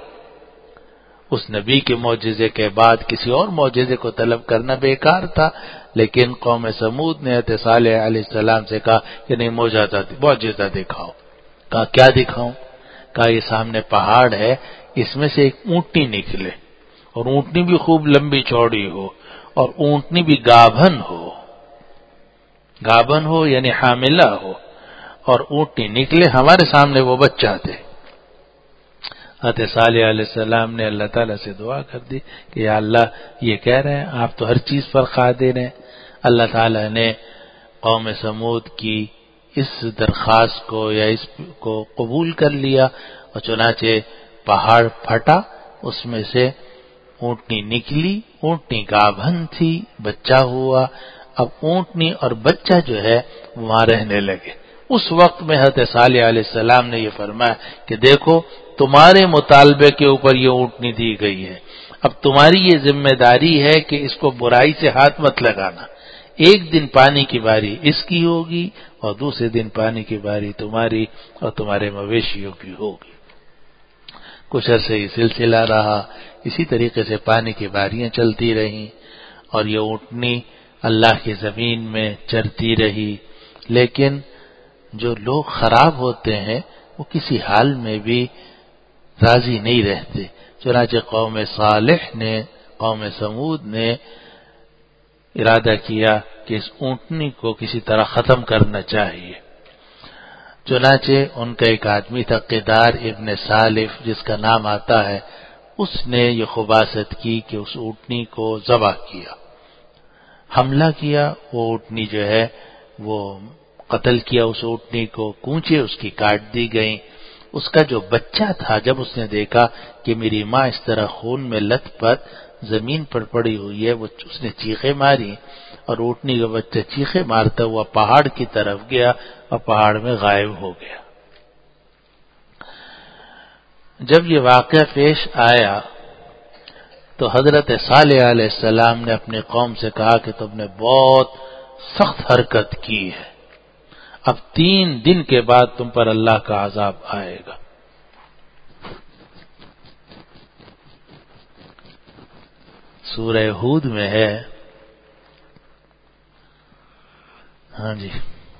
اس نبی کے معجزے کے بعد کسی اور معجزے کو طلب کرنا بیکار تھا، لیکن قوم سمود نے حضرت صالح علیہ السلام سے کہا کہ نہیں معجزہ دکھاؤ۔ کہا کیا دکھاؤں؟ کہا یہ سامنے پہاڑ ہے، اس میں سے ایک اونٹنی نکلے، اور اونٹنی بھی خوب لمبی چوڑی ہو، اور اونٹنی بھی گابھن ہو، گابھن ہو یعنی حاملہ ہو، اور اونٹنی نکلے، ہمارے سامنے وہ بچہ تھے۔ حضرت صالح علیہ السلام نے اللہ تعالیٰ سے دعا کر دی کہ یا اللہ یہ کہہ رہے ہیں آپ تو ہر چیز پر قادر ہیں۔ اللہ تعالیٰ نے قوم سمود کی اس درخواست کو یا اس کو قبول کر لیا، اور چنانچہ پہاڑ پھٹا، اس میں سے اونٹنی نکلی، اونٹنی گابھن تھی، بچہ ہوا۔ اب اونٹنی اور بچہ جو ہے وہاں رہنے لگے۔ اس وقت میں حضرت صالح علیہ السلام نے یہ فرمایا کہ دیکھو تمہارے مطالبے کے اوپر یہ اونٹنی دی گئی ہے، اب تمہاری یہ ذمہ داری ہے کہ اس کو برائی سے ہاتھ مت لگانا، ایک دن پانی کی باری اس کی ہوگی اور دوسرے دن پانی کی باری تمہاری اور تمہارے مویشیوں کی ہوگی۔ کچھ عرصے یہ سلسلہ رہا، اسی طریقے سے پانی کی باریاں چلتی رہیں، اور یہ اونٹنی اللہ کی زمین میں چرتی رہی۔ لیکن جو لوگ خراب ہوتے ہیں وہ کسی حال میں بھی راضی نہیں رہتے، چنانچہ قوم صالح نے، قوم سمود نے ارادہ کیا کہ اس اونٹنی کو کسی طرح ختم کرنا چاہیے۔ چنانچہ ان کا ایک آدمی تھا قدار ابن سالف جس کا نام آتا ہے، اس نے یہ خباثت کی کہ اس اونٹنی کو ذبح کیا، حملہ کیا، وہ اونٹنی جو ہے وہ قتل کیا، اس اونٹنی کو کونچے اس کی کاٹ دی گئیں۔ اس کا جو بچہ تھا جب اس نے دیکھا کہ میری ماں اس طرح خون میں لت پت زمین پر پڑی ہوئی ہے، وہ اس نے چیخیں ماری، اور اونٹنی کا بچہ چیخیں مارتا ہوا پہاڑ کی طرف گیا اور پہاڑ میں غائب ہو گیا۔ جب یہ واقعہ پیش آیا تو حضرت صالح علیہ السلام نے اپنی قوم سے کہا کہ تم نے بہت سخت حرکت کی ہے، اب تین دن کے بعد تم پر اللہ کا عذاب آئے گا۔ سورہ ہود میں ہے، ہاں جی،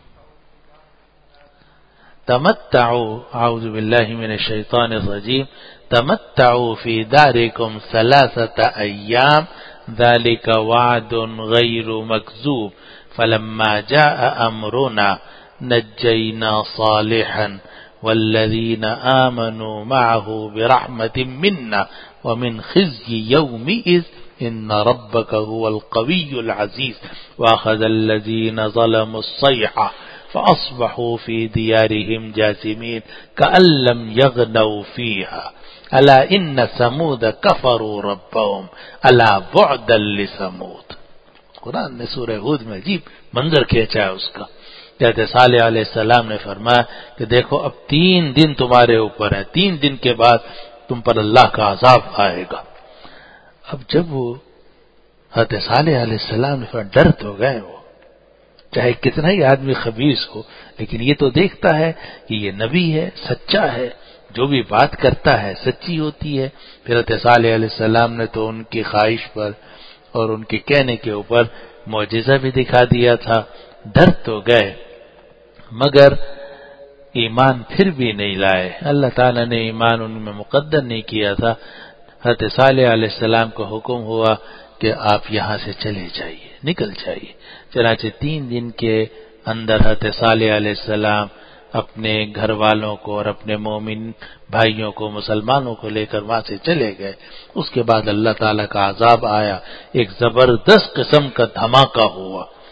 تمتعوا، اعوذ باللہ من الشیطان الرجیم، تمتعوا فی دارکم ثلاثة ایام ذلک وعد غیر مکذوب فلما جاء امرنا نجینا صالحا والذین آمنوا معه برحمة منا ومن خزي يومئذ ان ربك هو القوي العزيز واخذ الذين ظلموا الصيحة فاصبحوا في ديارهم جاثمين كأن لم يغنوا فيها الا ان ثمود كفروا ربهم الا بعدا لثمود۔ قرآن نے سورہ ہود میں عجیب منظر کھینچا ہے اس کا۔ حضرت صالح علیہ السلام نے فرمایا کہ دیکھو اب تین دن تمہارے اوپر ہے، تین دن کے بعد تم پر اللہ کا عذاب آئے گا۔ اب جب وہ حضرت صالح علیہ السلام نے فرمایا ڈر تو گئے، وہ چاہے کتنا ہی آدمی خبیث ہو لیکن یہ تو دیکھتا ہے کہ یہ نبی ہے، سچا ہے، جو بھی بات کرتا ہے سچی ہوتی ہے۔ پھر حضرت صالح علیہ السلام نے تو ان کی خواہش پر اور ان کے کہنے کے اوپر معجزہ بھی دکھا دیا تھا۔ ڈر تو گئے مگر ایمان پھر بھی نہیں لائے، اللہ تعالیٰ نے ایمان ان میں مقدر نہیں کیا تھا۔ حضرت صالح علیہ السلام کو حکم ہوا کہ آپ یہاں سے چلے جائیے، نکل جائیے۔ چنانچہ تین دن کے اندر حضرت صالح علیہ السلام اپنے گھر والوں کو اور اپنے مومن بھائیوں کو، مسلمانوں کو لے کر وہاں سے چلے گئے۔ اس کے بعد اللہ تعالیٰ کا عذاب آیا، ایک زبردست قسم کا دھماکہ ہوا،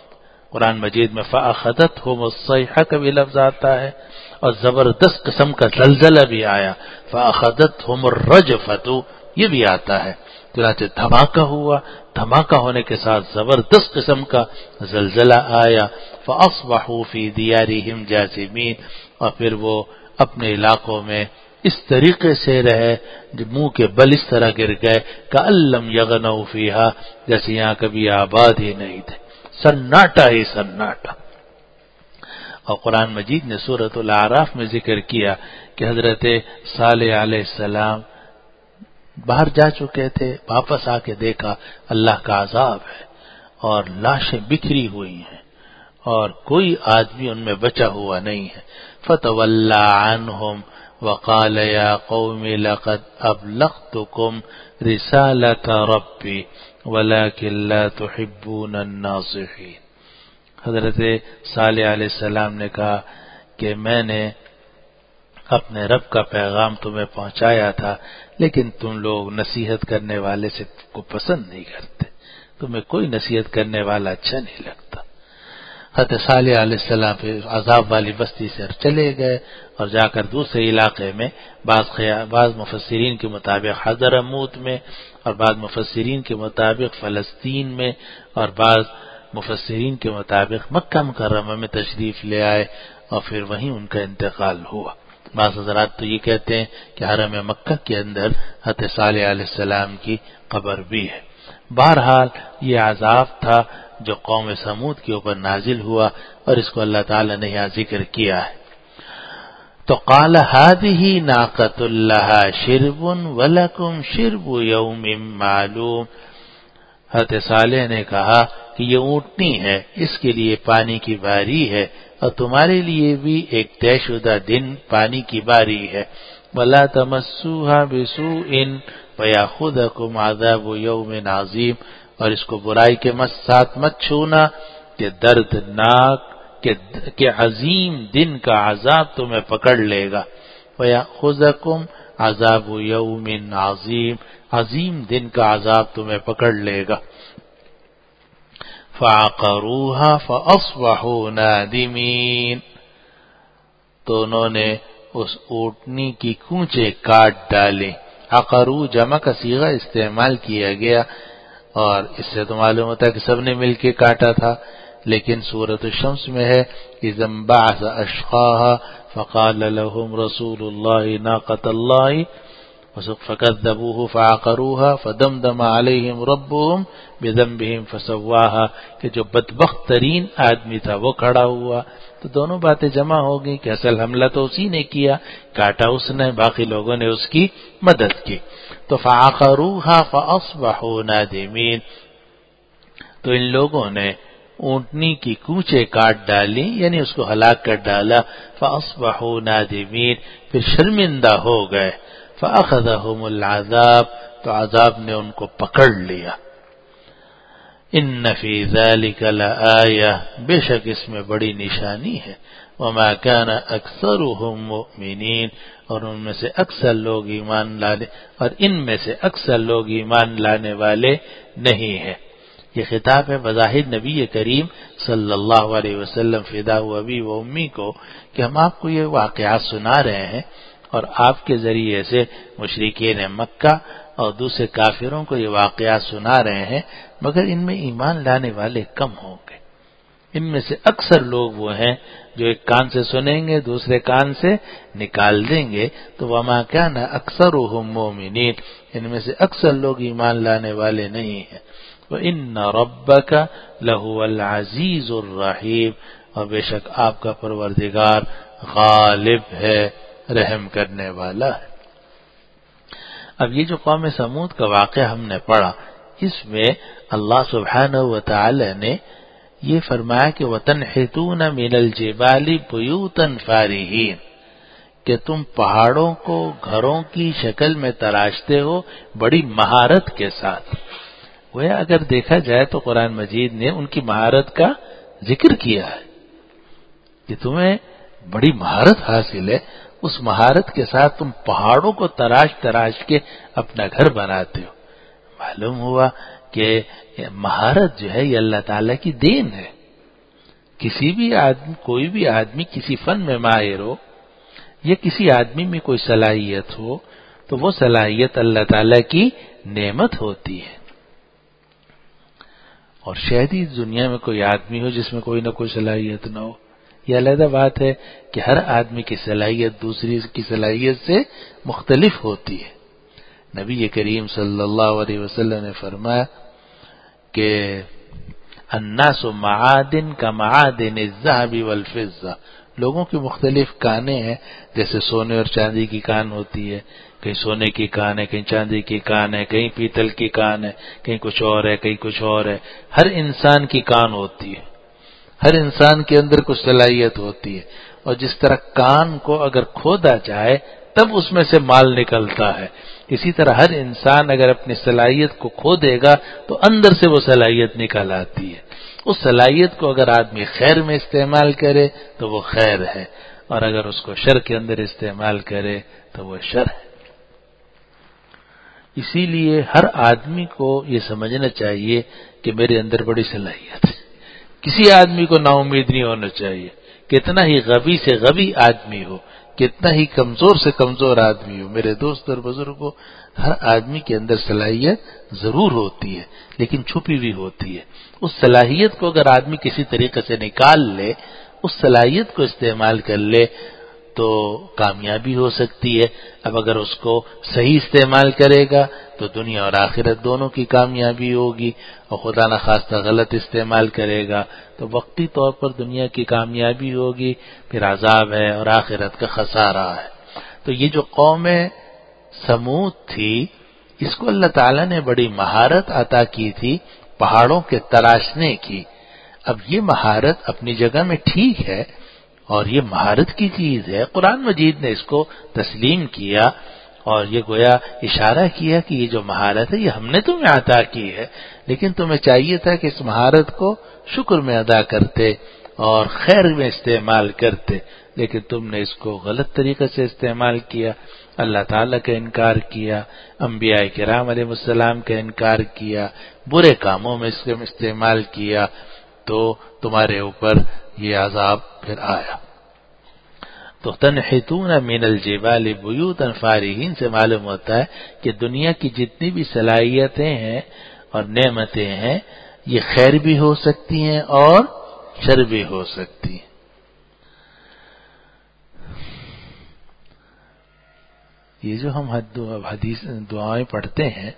قرآن مجید میں فَأَخَذَتْهُمُ الصَّيْحَةُ کا بھی لفظ آتا ہے اور زبردست قسم کا زلزلہ بھی آیا فَأَخَذَتْهُمُ الرَّجْفَةُ یہ بھی آتا ہے، چنانچہ دھماکہ ہوا، دھماکہ ہونے کے ساتھ زبردست قسم کا زلزلہ آیا فَأَصْبَحُوا فِي دِيَارِهِمْ جَاثِمِينَ، اور پھر وہ اپنے علاقوں میں اس طریقے سے رہے جو منہ کے بل اس طرح گر گئے كَأَن لَّمْ يَغْنَوْا فِيهَا، جیسے یہاں کبھی آباد ہی نہیں تھے، سناٹا ہی سناٹا۔ اور قرآن مجید نے سورۃ الاعراف میں ذکر کیا کہ حضرت صالح علیہ السلام باہر جا چکے تھے، واپس آ کے دیکھا اللہ کا عذاب ہے اور لاشیں بکھری ہوئی ہیں اور کوئی آدمی ان میں بچا ہوا نہیں ہے۔ فَتَوَلَّى عَنْهُمْ وَقَالَ يَا قَوْمِ لَقَدْ أَبْلَغْتُكُمْ رِسَالَةَ رَبِّي وَلَكِنْ لَا تُحِبُّونَ النَّاصِحِينَ۔ حضرت صالح علیہ السلام نے کہا کہ میں نے اپنے رب کا پیغام تمہیں پہنچایا تھا، لیکن تم لوگ نصیحت کرنے والے سے کو پسند نہیں کرتے، تمہیں کوئی نصیحت کرنے والا اچھا نہیں لگتا۔ حضرت صالح علیہ السلام پھر عذاب والی بستی سے چلے گئے اور جا کر دوسرے علاقے میں بعض بعض مفسرین کے مطابق حضرموت میں اور بعض مفسرین کے مطابق فلسطین میں اور بعض مفسرین کے مطابق مکہ مکرمہ میں تشریف لے آئے اور پھر وہیں ان کا انتقال ہوا۔ بعض حضرات تو یہ کہتے ہیں کہ حرم مکہ کے اندر حضرت صالح علیہ السلام کی قبر بھی ہے۔ بہرحال یہ عذاب تھا جو قوم سمود کے اوپر نازل ہوا اور اس کو اللہ تعالی نے یہاں ذکر کیا ہے۔ تو قال هذه ناقۃ لها شرب ولکم شرب یوم معلوم، حضرت صالح نے کہا کہ یہ اونٹنی ہے، اس کے لیے پانی کی باری ہے اور تمہارے لیے بھی ایک طے شدہ دن پانی کی باری ہے۔ وَلَا تَمَسُّوهَا بِسُوءٍ وَيَأْخُذَكُمْ عَذَابُ يَوْمٍ عَظِيمٍ، اور اس کو برائی کے ساتھ مت چھونا کہ دردناک کہ عظیم دن کا عذاب تمہیں پکڑ لے گا۔ وَيَأْخُذَكُمْ عَذَابُ يَوْمٍ عَظِيمٍ، عظیم دن کا عذاب تمہیں پکڑ لے گا۔ فَعَقَرُوهَا فَأَصْبَحُوا نَادِمِينَ، تو انہوں نے اس اونٹنی کی کونچے کاٹ ڈالے۔ عقرو جمع کا صیغہ استعمال کیا گیا اور اس سے تو معلوم ہوتا ہے کہ سب نے مل کے کاٹا تھا، لیکن سورۃ الشمس میں ہے اذ انبعث اشقاها فقال لهم رسول الله ناقة الله فكذبوه فعقروها فدمدم عليهم ربهم بذنبهم فسواها، کہ جو بدبخت ترین آدمی تھا وہ کھڑا ہوا، تو دونوں باتیں جمع ہو گئی کہ اصل حملہ تو اسی نے کیا، کاٹا اس نے، باقی لوگوں نے اس کی مدد کی۔ تو فعقروها فاصبحوا نادمین، تو ان لوگوں نے اونٹنی کی کونچے کاٹ ڈالی، یعنی اس کو ہلاک کر ڈالا۔ فاصبحوا نادمین، پھر شرمندہ ہو گئے۔ فاخذهم العذاب، تو عذاب نے ان کو پکڑ لیا۔ ان فی ذلک لآیہ، بے شک اس میں بڑی نشانی ہے۔ وما كان اکثرهم مؤمنین، اور ان میں سے اکثر لوگ ایمان لانے اور ان میں سے اکثر لوگ ایمان لانے والے نہیں ہیں۔ یہ خطاب ہے بظاہر نبی کریم صلی اللہ علیہ وسلم فدا و ابی و امی کو کہ ہم آپ کو یہ واقعات سنا رہے ہیں اور آپ کے ذریعے سے مشرکین مکہ اور دوسرے کافروں کو یہ واقعات سنا رہے ہیں، مگر ان میں ایمان لانے والے کم ہوں گے۔ ان میں سے اکثر لوگ وہ ہیں جو ایک کان سے سنیں گے دوسرے کان سے نکال دیں گے۔ تو وما كان اکثرهم مؤمنین، ان میں سے اکثر لوگ ایمان لانے والے نہیں ہیں۔ وَإِنَّ رَبَّكَ لَهُوَ الْعَزِيزُ الرَّحِيمُ، اور بے شک آپ کا پروردگار غالب ہے، رحم کرنے والا ہے۔ اب یہ جو قوم سمود کا واقعہ ہم نے پڑھا، اس میں اللہ سبحانہ و تعالی نے یہ فرمایا کہ وَتَنْحِتُونَ مِنَ الْجِبَالِ بُيُوتًا فَارِهِينَ، کہ تم پہاڑوں کو گھروں کی شکل میں تراشتے ہو بڑی مہارت کے ساتھ۔ وہ اگر دیکھا جائے تو قرآن مجید نے ان کی مہارت کا ذکر کیا ہے کہ تمہیں بڑی مہارت حاصل ہے، اس مہارت کے ساتھ تم پہاڑوں کو تراش تراش کے اپنا گھر بناتے ہو۔ معلوم ہوا کہ مہارت جو ہے یہ اللہ تعالیٰ کی دین ہے، کسی بھی آدمی کوئی بھی آدمی کسی فن میں ماہر ہو یا کسی آدمی میں کوئی صلاحیت ہو تو وہ صلاحیت اللہ تعالی کی نعمت ہوتی ہے. اور شاید ہی دنیا میں کوئی آدمی ہو جس میں کوئی نہ کوئی صلاحیت نہ ہو. یہ علیحدہ بات ہے کہ ہر آدمی کی صلاحیت دوسری کی صلاحیت سے مختلف ہوتی ہے. نبی کریم صلی اللہ علیہ وسلم نے فرمایا کہ الناس معادن کا معادن الذهب والفضة، لوگوں کی مختلف کانیں ہیں، جیسے سونے اور چاندی کی کان ہوتی ہے، کہیں سونے کی کان ہے، کہیں چاندی کی کان ہے، کہیں پیتل کی کان ہے، کہیں کچھ اور ہے، کہیں کچھ اور ہے. ہر انسان کی کان ہوتی ہے، ہر انسان کے اندر کچھ صلاحیت ہوتی ہے. اور جس طرح کان کو اگر کھودا جائے تب اس میں سے مال نکلتا ہے، اسی طرح ہر انسان اگر اپنی صلاحیت کو کھو دے گا تو اندر سے وہ صلاحیت نکل آتی ہے. اس صلاحیت کو اگر آدمی خیر میں استعمال کرے تو وہ خیر ہے، اور اگر اس کو شر کے اندر استعمال کرے تو وہ شر ہے. اسی لیے ہر آدمی کو یہ سمجھنا چاہیے کہ میرے اندر بڑی صلاحیت ہے. کسی آدمی کو نا امید نہیں ہونا چاہیے، کتنا ہی غبی سے غبی آدمی ہو، کتنا ہی کمزور سے کمزور آدمی ہو. میرے دوست اور بزرگوں، ہر آدمی کے اندر صلاحیت ضرور ہوتی ہے لیکن چھپی ہوئی ہوتی ہے. اس صلاحیت کو اگر آدمی کسی طریقے سے نکال لے، اس صلاحیت کو استعمال کر لے تو کامیابی ہو سکتی ہے. اب اگر اس کو صحیح استعمال کرے گا تو دنیا اور آخرت دونوں کی کامیابی ہوگی، اور خدا نخواستہ غلط استعمال کرے گا تو وقتی طور پر دنیا کی کامیابی ہوگی، پھر عذاب ہے اور آخرت کا خسارہ ہے. تو یہ جو قوم سمود تھی، اس کو اللہ تعالیٰ نے بڑی مہارت عطا کی تھی پہاڑوں کے تراشنے کی. اب یہ مہارت اپنی جگہ میں ٹھیک ہے اور یہ مہارت کی چیز ہے، قرآن مجید نے اس کو تسلیم کیا اور یہ گویا اشارہ کیا کہ یہ جو مہارت ہے یہ ہم نے تمہیں عطا کی ہے، لیکن تمہیں چاہیے تھا کہ اس مہارت کو شکر میں ادا کرتے اور خیر میں استعمال کرتے، لیکن تم نے اس کو غلط طریقے سے استعمال کیا. اللہ تعالیٰ کا انکار کیا، انبیاء کرام علیہ السلام کا انکار کیا، برے کاموں میں اس کا استعمال کیا، تو تمہارے اوپر یہ عذاب پھر آیا. تو تنحتون من الجبال بیوتا فارہین سے معلوم ہوتا ہے کہ دنیا کی جتنی بھی صلاحیتیں ہیں اور نعمتیں ہیں یہ خیر بھی ہو سکتی ہیں اور شر بھی ہو سکتی ہیں. یہ جو ہم حدیث دعائیں پڑھتے ہیں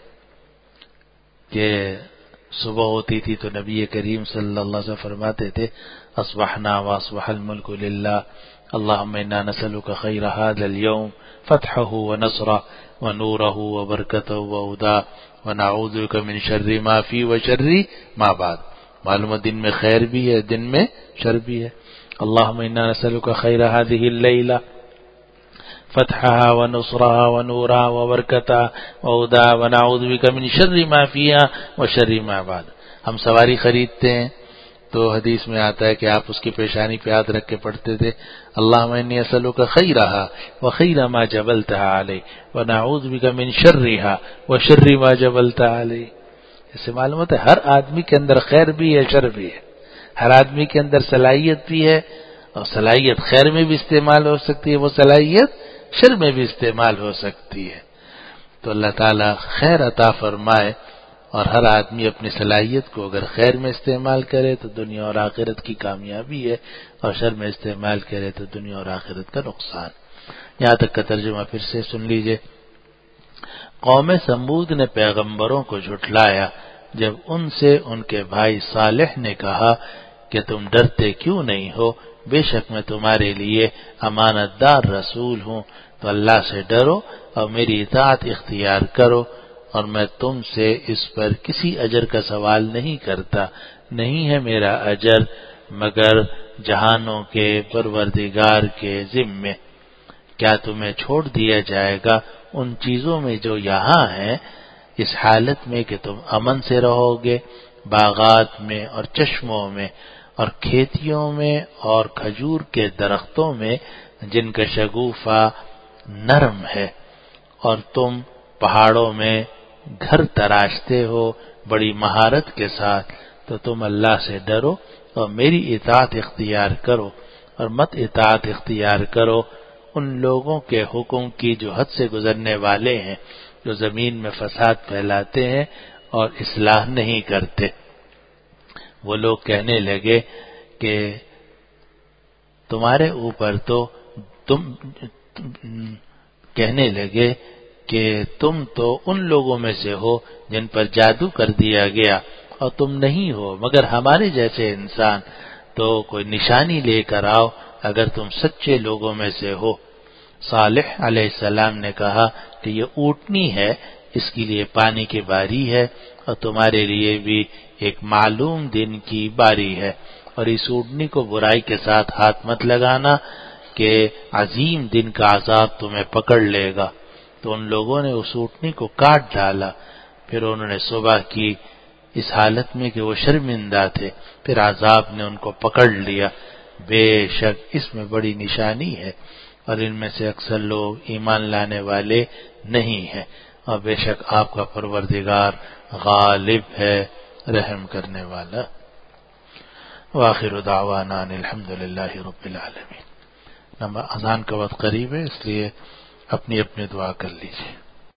کہ صبح ہوتی تھی تو نبی کریم صلی اللہ علیہ وسلم فرماتے تھے اصبحنا واصبح الملک للہ اللهم انا نسألك خير هذا اليوم فتحه ونصره ونوره وبركته وهداه ونعوذ بك من شر ما فيه وشر ما بعد. معلوم دن میں خیر بھی ہے، دن میں شر بھی ہے. اللهم انا نسألك خير هذه الليلة فتحها ونصرها ونورها وبركتها وهداه ونعوذ بك من شر ما فيها وشر ما بعد. ہم سواری خریدتے ہیں تو حدیث میں آتا ہے کہ آپ اس کی پیشانی پہ ہاتھ رکھ کے پڑھتے تھے اللہم انی اسألک خیرہا وخیر ما جبلتہا علی ونعوذ بک من شرہا وشر ما جبلتہا علی. اس سے معلوم ہوتا ہے ہر آدمی کے اندر خیر بھی ہے، شر بھی ہے. ہر آدمی کے اندر صلاحیت بھی ہے اور صلاحیت خیر میں بھی استعمال ہو سکتی ہے، وہ صلاحیت شر میں بھی استعمال ہو سکتی ہے. تو اللہ تعالیٰ خیر عطا فرمائے اور ہر آدمی اپنی صلاحیت کو اگر خیر میں استعمال کرے تو دنیا اور آخرت کی کامیابی ہے، اور شر میں استعمال کرے تو دنیا اور آخرت کا نقصان. یہاں تک کا ترجمہ پھر سے سن لیجئے. قوم سمود نے پیغمبروں کو جھٹلایا جب ان سے ان کے بھائی صالح نے کہا کہ تم ڈرتے کیوں نہیں ہو، بے شک میں تمہارے لیے امانت دار رسول ہوں، تو اللہ سے ڈرو اور میری اطاعت اختیار کرو، اور میں تم سے اس پر کسی اجر کا سوال نہیں کرتا، نہیں ہے میرا اجر مگر جہانوں کے پروردگار کے ذمے. کیا تمہیں چھوڑ دیا جائے گا ان چیزوں میں جو یہاں ہیں، اس حالت میں کہ تم امن سے رہو گے، باغات میں اور چشموں میں اور کھیتیوں میں اور کھجور کے درختوں میں جن کا شگوفہ نرم ہے، اور تم پہاڑوں میں گھر تراشتے ہو بڑی مہارت کے ساتھ، تو تم اللہ سے ڈرو اور میری اطاعت اختیار کرو اور مت اطاعت اختیار کرو ان لوگوں کے حکم کی جو حد سے گزرنے والے ہیں، جو زمین میں فساد پھیلاتے ہیں اور اصلاح نہیں کرتے۔ وہ لوگ کہنے لگے کہ تمہارے اوپر تو تم کہنے لگے کہ تم تو ان لوگوں میں سے ہو جن پر جادو کر دیا گیا اور تم نہیں ہو مگر ہمارے جیسے انسان، تو کوئی نشانی لے کر آؤ اگر تم سچے لوگوں میں سے ہو۔ صالح علیہ السلام نے کہا کہ یہ اونٹنی ہے، اس کے لیے پانی کی باری ہے اور تمہارے لیے بھی ایک معلوم دن کی باری ہے، اور اس اونٹنی کو برائی کے ساتھ ہاتھ مت لگانا کہ عظیم دن کا عذاب تمہیں پکڑ لے گا۔ تو ان لوگوں نے اس اونٹنی کو کاٹ ڈالا، پھر انہوں نے صبح کی اس حالت میں کہ وہ شرمندہ تھے، پھر عذاب نے ان کو پکڑ لیا۔ بے شک اس میں بڑی نشانی ہے اور ان میں سے اکثر لوگ ایمان لانے والے نہیں ہیں، اور بے شک آپ کا پروردگار غالب ہے، رحم کرنے والا۔ وآخر دعوانا ان الحمد للہ رب العالمین۔ اذان کا وقت قریب ہے، اس لیے اپنی اپنی دعا کر لیجیے۔